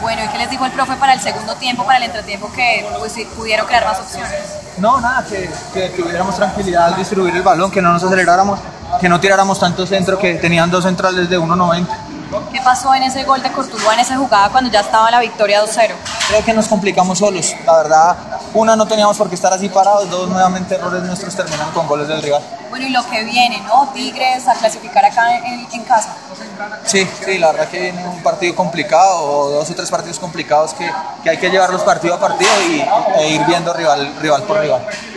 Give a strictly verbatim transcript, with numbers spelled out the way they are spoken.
Bueno, ¿y qué les dijo el profe para el segundo tiempo, para el entretiempo, que pues, sí, pudieron crear más opciones? No, nada, que, que tuviéramos tranquilidad al distribuir el balón, que no nos aceleráramos, que no tiráramos tanto centro, que tenían dos centrales de uno noventa. ¿Qué pasó en ese gol de Cortuluá, en esa jugada cuando ya estaba la victoria dos cero? Creo que nos complicamos solos, la verdad. Una, no teníamos por qué estar así parados. Dos, nuevamente errores nuestros terminan con goles del rival. Bueno, y lo que viene, ¿no? Tigres a clasificar acá en, en casa. Sí, sí, la verdad que viene un partido complicado, o dos o tres partidos complicados que, que hay que llevarlos partido a partido y, e ir viendo rival, rival por rival.